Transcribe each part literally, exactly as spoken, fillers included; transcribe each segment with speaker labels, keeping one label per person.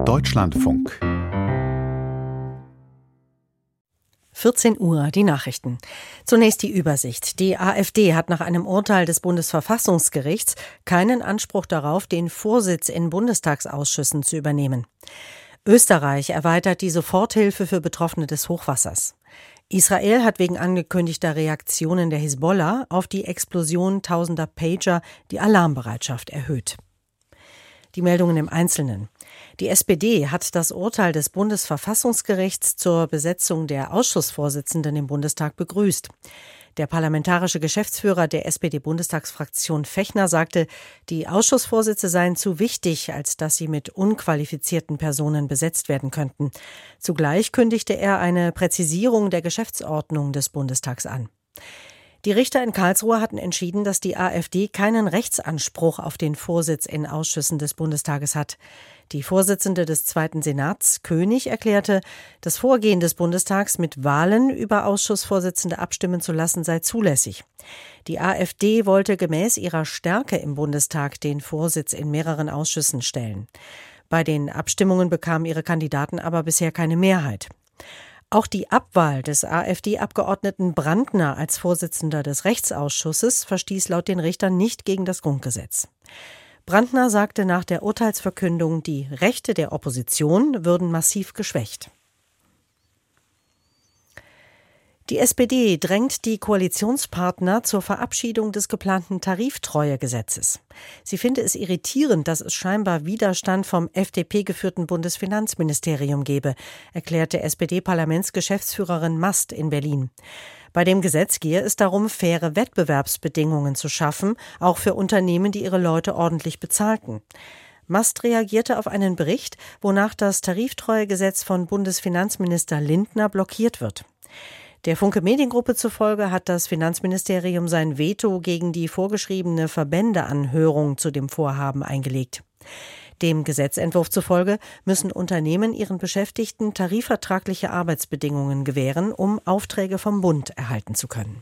Speaker 1: Deutschlandfunk.
Speaker 2: vierzehn Uhr, die Nachrichten. Zunächst die Übersicht. Die AfD hat nach einem Urteil des Bundesverfassungsgerichts keinen Anspruch darauf, den Vorsitz in Bundestagsausschüssen zu übernehmen. Österreich erweitert die Soforthilfe für Betroffene des Hochwassers. Israel hat wegen angekündigter Reaktionen der Hisbollah auf die Explosion tausender Pager die Alarmbereitschaft erhöht. Die Meldungen im Einzelnen. Die S P D hat das Urteil des Bundesverfassungsgerichts zur Besetzung der Ausschussvorsitzenden im Bundestag begrüßt. Der parlamentarische Geschäftsführer der S P D-Bundestagsfraktion Fechner sagte, die Ausschussvorsitze seien zu wichtig, als dass sie mit unqualifizierten Personen besetzt werden könnten. Zugleich kündigte er eine Präzisierung der Geschäftsordnung des Bundestags an. Die Richter in Karlsruhe hatten entschieden, dass die AfD keinen Rechtsanspruch auf den Vorsitz in Ausschüssen des Bundestages hat. Die Vorsitzende des Zweiten Senats, König, erklärte, das Vorgehen des Bundestags, mit Wahlen über Ausschussvorsitzende abstimmen zu lassen, sei zulässig. Die AfD wollte gemäß ihrer Stärke im Bundestag den Vorsitz in mehreren Ausschüssen stellen. Bei den Abstimmungen bekamen ihre Kandidaten aber bisher keine Mehrheit. Auch die Abwahl des AfD-Abgeordneten Brandner als Vorsitzender des Rechtsausschusses verstieß laut den Richtern nicht gegen das Grundgesetz. Brandner sagte nach der Urteilsverkündung, die Rechte der Opposition würden massiv geschwächt. Die S P D drängt die Koalitionspartner zur Verabschiedung des geplanten Tariftreuegesetzes. Sie finde es irritierend, dass es scheinbar Widerstand vom F D P-geführten Bundesfinanzministerium gebe, erklärte S P D-Parlamentsgeschäftsführerin Mast in Berlin. Bei dem Gesetz gehe es darum, faire Wettbewerbsbedingungen zu schaffen, auch für Unternehmen, die ihre Leute ordentlich bezahlten. Mast reagierte auf einen Bericht, wonach das Tariftreuegesetz von Bundesfinanzminister Lindner blockiert wird. Der Funke Mediengruppe zufolge hat das Finanzministerium sein Veto gegen die vorgeschriebene Verbändeanhörung zu dem Vorhaben eingelegt. Dem Gesetzentwurf zufolge müssen Unternehmen ihren Beschäftigten tarifvertragliche Arbeitsbedingungen gewähren, um Aufträge vom Bund erhalten zu können.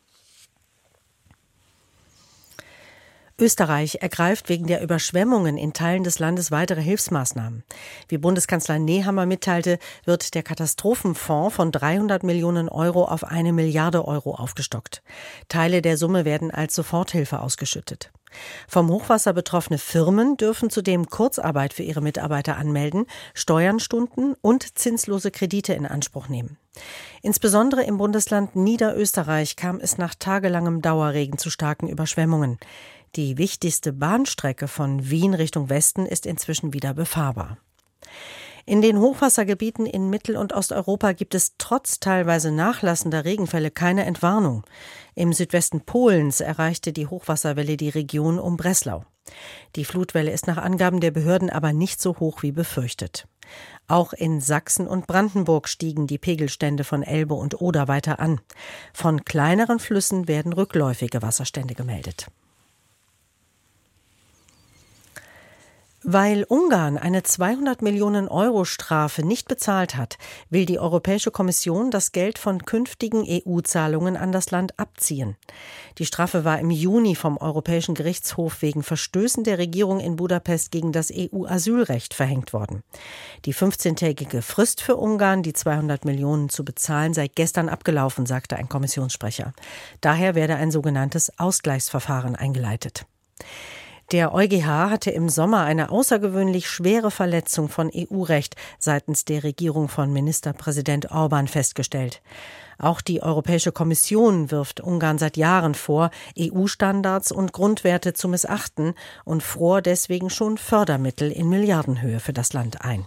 Speaker 2: Österreich ergreift wegen der Überschwemmungen in Teilen des Landes weitere Hilfsmaßnahmen. Wie Bundeskanzler Nehammer mitteilte, wird der Katastrophenfonds von dreihundert Millionen Euro auf eine Milliarde Euro aufgestockt. Teile der Summe werden als Soforthilfe ausgeschüttet. Vom Hochwasser betroffene Firmen dürfen zudem Kurzarbeit für ihre Mitarbeiter anmelden, Steuern stunden und zinslose Kredite in Anspruch nehmen. Insbesondere im Bundesland Niederösterreich kam es nach tagelangem Dauerregen zu starken Überschwemmungen. Die wichtigste Bahnstrecke von Wien Richtung Westen ist inzwischen wieder befahrbar. In den Hochwassergebieten in Mittel- und Osteuropa gibt es trotz teilweise nachlassender Regenfälle keine Entwarnung. Im Südwesten Polens erreichte die Hochwasserwelle die Region um Breslau. Die Flutwelle ist nach Angaben der Behörden aber nicht so hoch wie befürchtet. Auch in Sachsen und Brandenburg stiegen die Pegelstände von Elbe und Oder weiter an. Von kleineren Flüssen werden rückläufige Wasserstände gemeldet. Weil Ungarn eine zweihundert Millionen Euro Strafe nicht bezahlt hat, will die Europäische Kommission das Geld von künftigen E U-Zahlungen an das Land abziehen. Die Strafe war im Juni vom Europäischen Gerichtshof wegen Verstößen der Regierung in Budapest gegen das E U-Asylrecht verhängt worden. Die fünfzehntägige Frist für Ungarn, die zweihundert Millionen zu bezahlen, sei gestern abgelaufen, sagte ein Kommissionssprecher. Daher werde ein sogenanntes Ausgleichsverfahren eingeleitet. Der EuGH hatte im Sommer eine außergewöhnlich schwere Verletzung von E U-Recht seitens der Regierung von Ministerpräsident Orbán festgestellt. Auch die Europäische Kommission wirft Ungarn seit Jahren vor, E U-Standards und Grundwerte zu missachten und fror deswegen schon Fördermittel in Milliardenhöhe für das Land ein.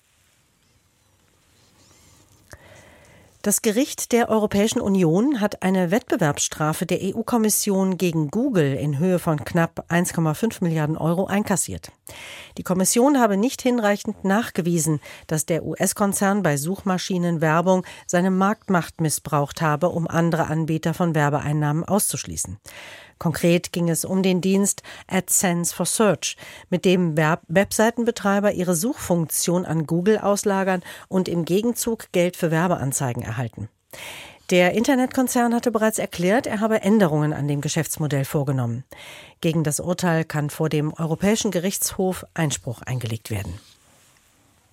Speaker 2: Das Gericht der Europäischen Union hat eine Wettbewerbsstrafe der E U-Kommission gegen Google in Höhe von knapp eins Komma fünf Milliarden Euro einkassiert. Die Kommission habe nicht hinreichend nachgewiesen, dass der U S-Konzern bei Suchmaschinenwerbung seine Marktmacht missbraucht habe, um andere Anbieter von Werbeeinnahmen auszuschließen. Konkret ging es um den Dienst AdSense for Search, mit dem Webseitenbetreiber ihre Suchfunktion an Google auslagern und im Gegenzug Geld für Werbeanzeigen erhalten. Der Internetkonzern hatte bereits erklärt, er habe Änderungen an dem Geschäftsmodell vorgenommen. Gegen das Urteil kann vor dem Europäischen Gerichtshof Einspruch eingelegt werden.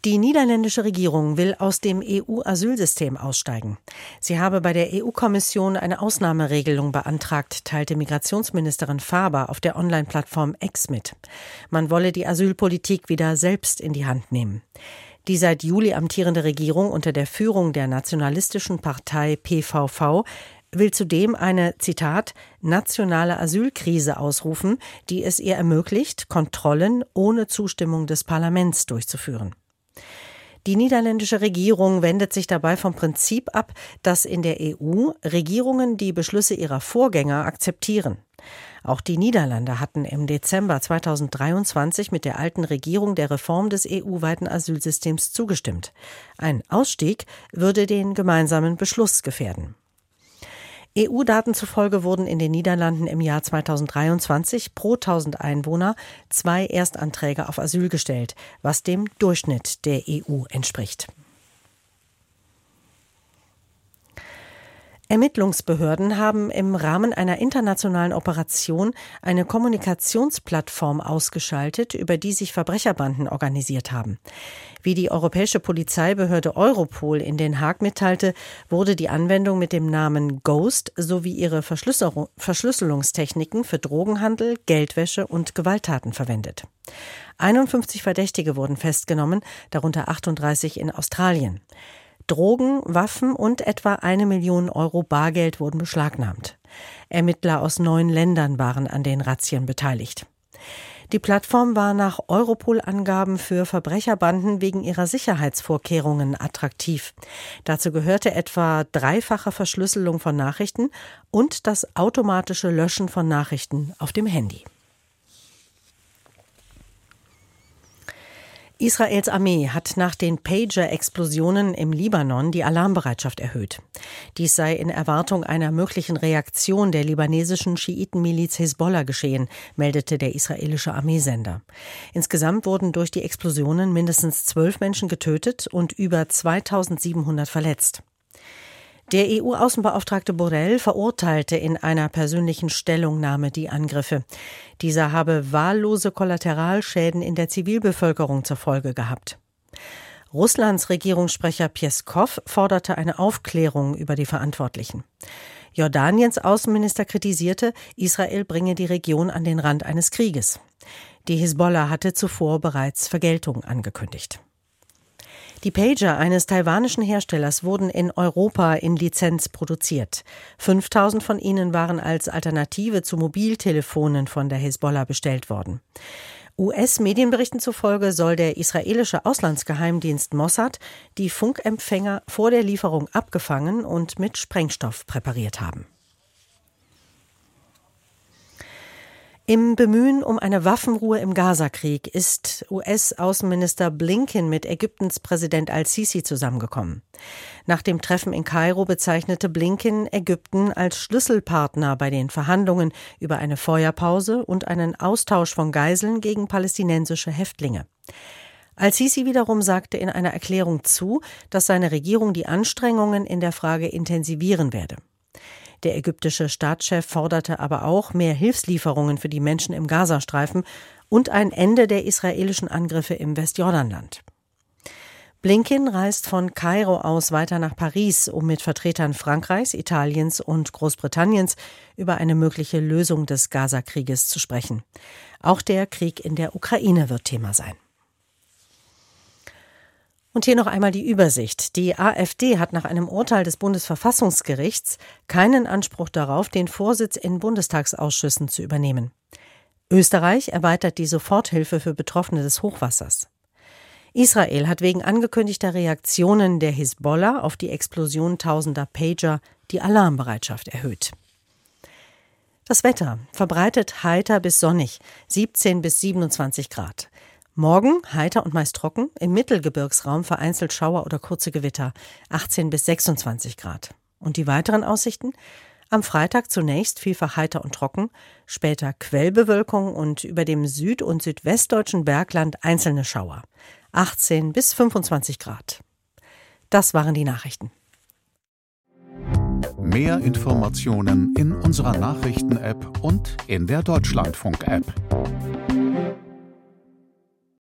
Speaker 2: Die niederländische Regierung will aus dem E U-Asylsystem aussteigen. Sie habe bei der E U-Kommission eine Ausnahmeregelung beantragt, teilte Migrationsministerin Faber auf der Online-Plattform X mit. Man wolle die Asylpolitik wieder selbst in die Hand nehmen. Die seit Juli amtierende Regierung unter der Führung der nationalistischen Partei P V V will zudem eine, Zitat, nationale Asylkrise ausrufen, die es ihr ermöglicht, Kontrollen ohne Zustimmung des Parlaments durchzuführen. Die niederländische Regierung wendet sich dabei vom Prinzip ab, dass in der E U Regierungen die Beschlüsse ihrer Vorgänger akzeptieren. Auch die Niederlande hatten im Dezember zweitausenddreiundzwanzig mit der alten Regierung der Reform des E U-weiten Asylsystems zugestimmt. Ein Ausstieg würde den gemeinsamen Beschluss gefährden. E U-Daten zufolge wurden in den Niederlanden im Jahr zweitausenddreiundzwanzig pro tausend Einwohner zwei Erstanträge auf Asyl gestellt, was dem Durchschnitt der E U entspricht. Ermittlungsbehörden haben im Rahmen einer internationalen Operation eine Kommunikationsplattform ausgeschaltet, über die sich Verbrecherbanden organisiert haben. Wie die europäische Polizeibehörde Europol in Den Haag mitteilte, wurde die Anwendung mit dem Namen Ghost sowie ihre Verschlüsselung, Verschlüsselungstechniken für Drogenhandel, Geldwäsche und Gewalttaten verwendet. einundfünfzig Verdächtige wurden festgenommen, darunter achtunddreißig in Australien. Drogen, Waffen und etwa eine Million Euro Bargeld wurden beschlagnahmt. Ermittler aus neun Ländern waren an den Razzien beteiligt. Die Plattform war nach Europol-Angaben für Verbrecherbanden wegen ihrer Sicherheitsvorkehrungen attraktiv. Dazu gehörte etwa dreifache Verschlüsselung von Nachrichten und das automatische Löschen von Nachrichten auf dem Handy. Israels Armee hat nach den Pager-Explosionen im Libanon die Alarmbereitschaft erhöht. Dies sei in Erwartung einer möglichen Reaktion der libanesischen Schiitenmiliz Hisbollah geschehen, meldete der israelische Armeesender. Insgesamt wurden durch die Explosionen mindestens zwölf Menschen getötet und über zweitausendsiebenhundert verletzt. Der E U-Außenbeauftragte Borrell verurteilte in einer persönlichen Stellungnahme die Angriffe. Dieser habe wahllose Kollateralschäden in der Zivilbevölkerung zur Folge gehabt. Russlands Regierungssprecher Pjeskow forderte eine Aufklärung über die Verantwortlichen. Jordaniens Außenminister kritisierte, Israel bringe die Region an den Rand eines Krieges. Die Hisbollah hatte zuvor bereits Vergeltung angekündigt. Die Pager eines taiwanischen Herstellers wurden in Europa in Lizenz produziert. fünftausend von ihnen waren als Alternative zu Mobiltelefonen von der Hisbollah bestellt worden. U S-Medienberichten zufolge soll der israelische Auslandsgeheimdienst Mossad die Funkempfänger vor der Lieferung abgefangen und mit Sprengstoff präpariert haben. Im Bemühen um eine Waffenruhe im Gazakrieg ist U S-Außenminister Blinken mit Ägyptens Präsident al-Sisi zusammengekommen. Nach dem Treffen in Kairo bezeichnete Blinken Ägypten als Schlüsselpartner bei den Verhandlungen über eine Feuerpause und einen Austausch von Geiseln gegen palästinensische Häftlinge. Al-Sisi wiederum sagte in einer Erklärung zu, dass seine Regierung die Anstrengungen in der Frage intensivieren werde. Der ägyptische Staatschef forderte aber auch mehr Hilfslieferungen für die Menschen im Gazastreifen und ein Ende der israelischen Angriffe im Westjordanland. Blinken reist von Kairo aus weiter nach Paris, um mit Vertretern Frankreichs, Italiens und Großbritanniens über eine mögliche Lösung des Gazakrieges zu sprechen. Auch der Krieg in der Ukraine wird Thema sein. Und hier noch einmal die Übersicht. Die AfD hat nach einem Urteil des Bundesverfassungsgerichts keinen Anspruch darauf, den Vorsitz in Bundestagsausschüssen zu übernehmen. Österreich erweitert die Soforthilfe für Betroffene des Hochwassers. Israel hat wegen angekündigter Reaktionen der Hisbollah auf die Explosion tausender Pager die Alarmbereitschaft erhöht. Das Wetter verbreitet heiter bis sonnig, siebzehn bis siebenundzwanzig Grad. Morgen heiter und meist trocken, im Mittelgebirgsraum vereinzelt Schauer oder kurze Gewitter, achtzehn bis sechsundzwanzig Grad. Und die weiteren Aussichten? Am Freitag zunächst vielfach heiter und trocken, später Quellbewölkung und über dem süd- und südwestdeutschen Bergland einzelne Schauer, achtzehn bis fünfundzwanzig Grad. Das waren die Nachrichten.
Speaker 1: Mehr Informationen in unserer Nachrichten-App und in der Deutschlandfunk-App.